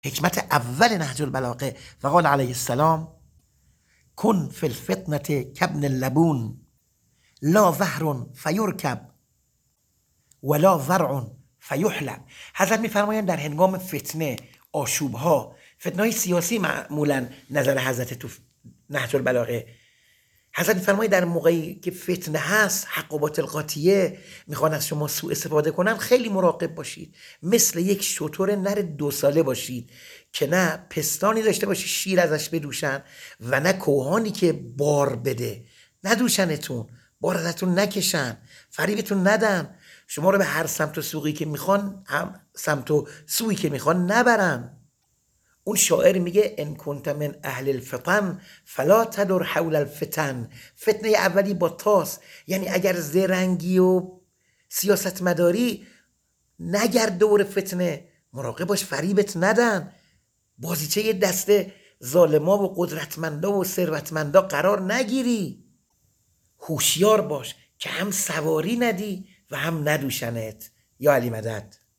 حکمت اول نهج البلاغه و قال علیه السلام کن فی الفتنه کابن اللبون لا زهر فیرکب ولا ذرع فیحلب. حضرت میفرمایند در هنگام فتنه، آشوبها، فتنه‌های سیاسی معمولا نظر حضرت تو نهج البلاغه، حضرت میفرمایند در موقعی که فتنه هست، حق و باطل قاطیه، میخوان از شما سوء استفاده کنن، خیلی مراقب باشید. مثل یک شتر نر 2 ساله باشید که نه پستانی داشته باشید شیر ازش بدوشن و نه کوهانی که بار بده، ندوشنتون، بار ازتون نکشن، فریبتون ندن، شما رو به هر سمت و سوقی که میخوان، هم سمت و سوی که میخوان نبرن. اون شاعر میگه ان کنت من اهل الفتن فلا تدر حول الفتن. فتنه اولی با تاست، یعنی اگر زرنگی و سیاست مداری، نگرد دور فتنه، مراقب باش فریبت ندن، بازیچه دست ظالما و قدرتمندا و ثروتمندا قرار نگیری. هوشیار باش که هم سواری ندی و هم ندوشنت. یا علی مدد.